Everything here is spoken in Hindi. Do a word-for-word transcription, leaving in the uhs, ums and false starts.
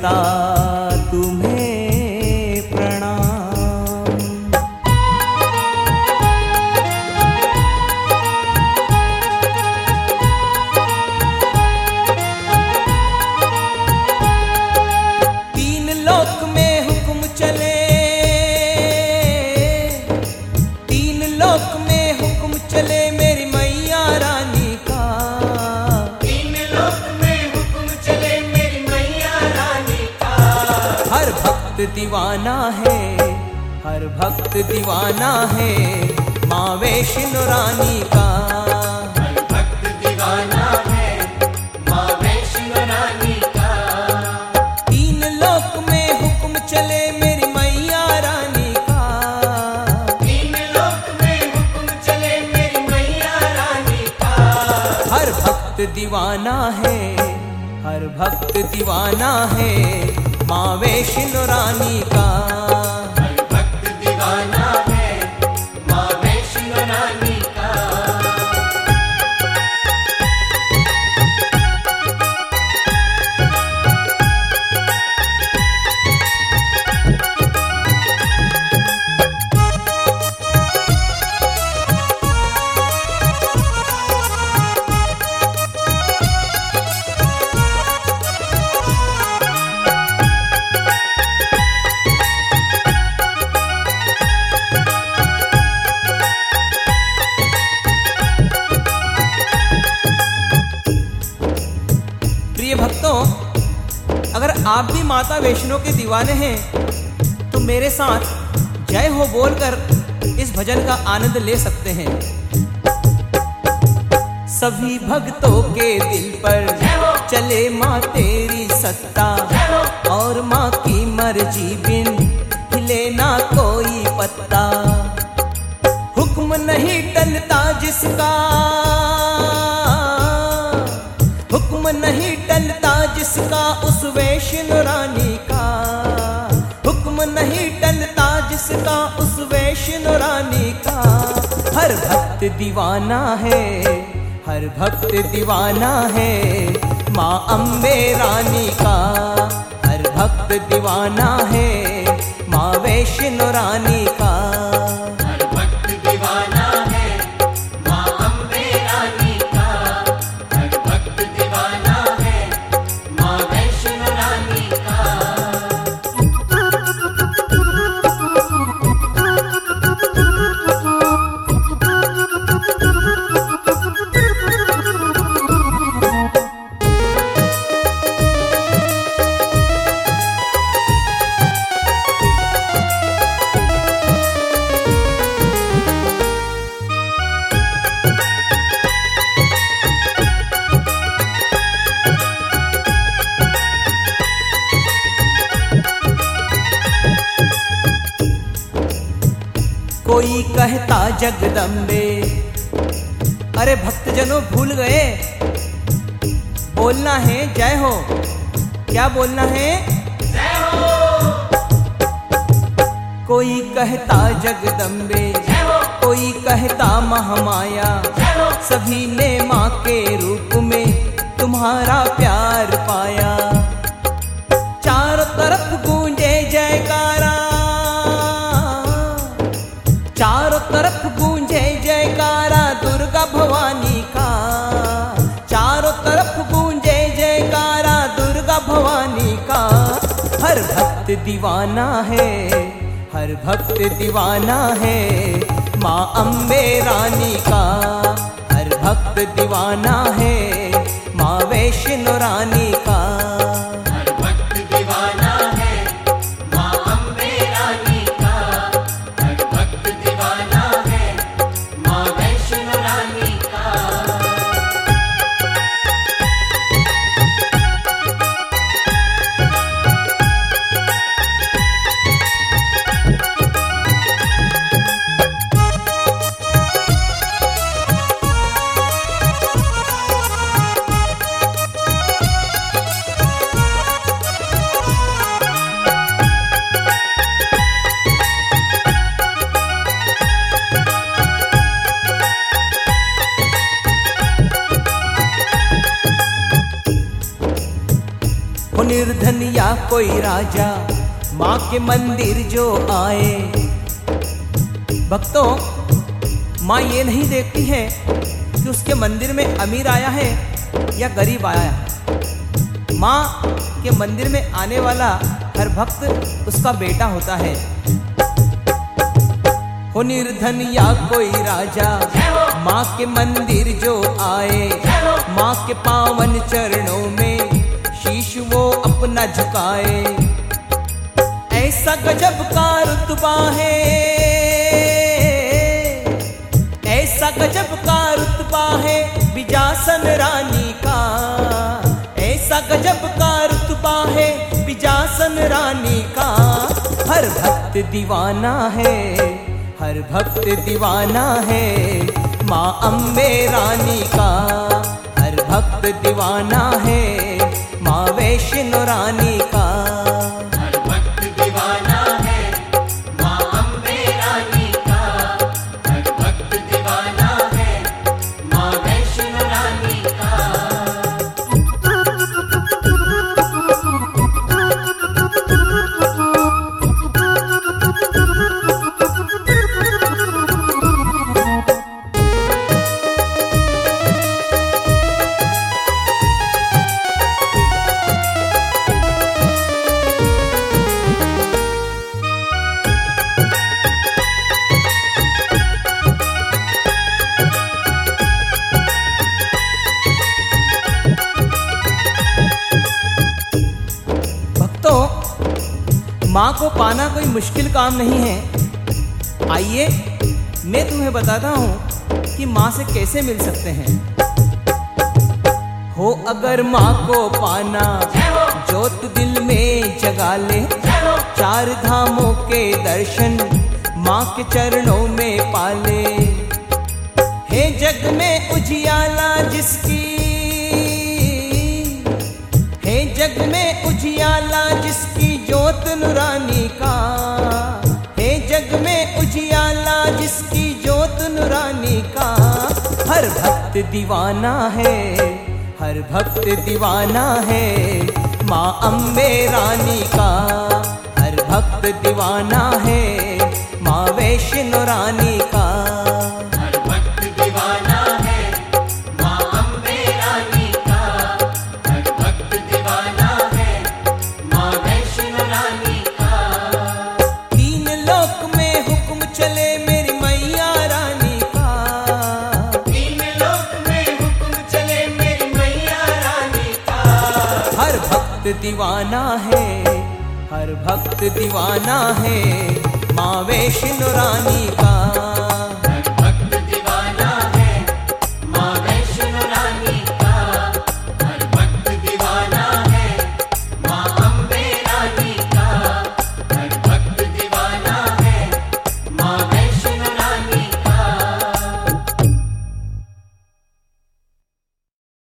करता तुम्हें प्रणाम। तीन लोक में हुक्म चले, तीन लोक में हुक्म चले मेरी मैया रानी का। तीन लोक में हुक्म चले मेरी मैया रानी का। हर भक्त दीवाना है, हर भक्त दीवाना है माँ वैष्णो रानी का। हर भक्त दीवाना है माँ वैष्णो रानी का। तीन लोक में हुक्म चले मेरी मैया रानी का। तीन लोक में हुक्म चले मेरी मैया रानी का। हर भक्त दीवाना है, हर भक्त दीवाना है माँ वैष्णो रानी का। हर भक्त दीवाना है माँ वैष्णो रानी का। प्रिय भक्तों, अगर आप भी माता वैष्णो के दीवाने हैं तो मेरे साथ जय हो बोलकर इस भजन का आनंद ले सकते हैं। सभी भक्तों के दिल पर चले माँ तेरी सत्ता, और माँ की मर्जी बिन हिले ना कोई पत्ता। हुक्म नहीं टलता जिसका, हुक्म नहीं टलता जिसका उस वैष्णो रानी का। हुक्म नहीं टलता जिसका उस वैष्णो रानी का। हर भक्त दीवाना है, हर भक्त दीवाना है माँ अम्बे रानी का। हर भक्त दीवाना है माँ वैष्णो रानी का। हर भक्त दीवाना है माँ अम्बे रानी का। हर भक्त दीवाना है माँ वैष्णो रानी का। कोई कहता जगदम्बे, अरे भक्तजनों भूल गए, बोलना है जय हो। क्या बोलना है? जय हो। कोई कहता जगदम्बे, जय हो। कोई कहता महामाया, जय हो। सभी ने माँ के रूप में तुम्हारा प्यार पाया। चारों तरफ गूंजे जयकारा, चारों तरफ गूंजे जयकारा दुर्गा भवानी का। चारों तरफ गूंजे जयकारा दुर्गा भवानी का। हर भक्त दीवाना है, हर भक्त दीवाना है माँ अम्बे रानी का। हर भक्त दीवाना है माँ वैष्णो रानी का। हर भक्त दीवाना है माँ अम्बे रानी का। हर भक्त दीवाना है माँ वैष्णो रानी का। निर्धन या कोई राजा माँ के मंदिर जो आए। भक्तों, माँ ये नहीं देखती है कि उसके मंदिर में अमीर आया है या गरीब आया है। माँ के मंदिर में आने वाला हर भक्त उसका बेटा होता है। हो निर्धन या कोई राजा माँ के मंदिर जो आए, माँ के पावन चरणों में शीश वो अपना झुकाए। ऐसा गजब का रुतबा है, ऐसा गजब का रुतबा है बिजासन रानी का। ऐसा गजब का रुतबा है बिजासन रानी का। हर भक्त दीवाना है, हर भक्त दीवाना है माँ अम्बे रानी का। हर भक्त दीवाना है माँ वैष्णो रानी का। हर भक्त दीवाना है माँ अम्बे रानी का। हर भक्त दीवाना है माँ वैष्णो रानी का। माँ को पाना कोई मुश्किल काम नहीं है। आइए मैं तुम्हें बताता हूँ कि माँ से कैसे मिल सकते हैं। हो अगर माँ को पाना, जोत दिल में जगा ले। चार धामों के दर्शन माँ के चरणों में पाले। हे जग में उजियाला जिसकी, हे जग में उजियाला जिसकी जोत नूरानी का। हे जग में उजियाला जिसकी जोत नूरानी का। हर भक्त दीवाना है, हर भक्त दीवाना है माँ अम्बे रानी का। हर भक्त दीवाना है माँ वैष्णो रानी का। हर भक्त दीवाना है माँ अम्बे रानी का। हर भक्त दीवाना है माँ वैष्णो रानी का। तीन लोक में हुक्म चले मेरी मैया रानी का। तीन लोक में हुक्म चले मेरी मैया रानी का। हर भक्त दीवाना है, हर भक्त दीवाना है माँ वैष्णो रानी का।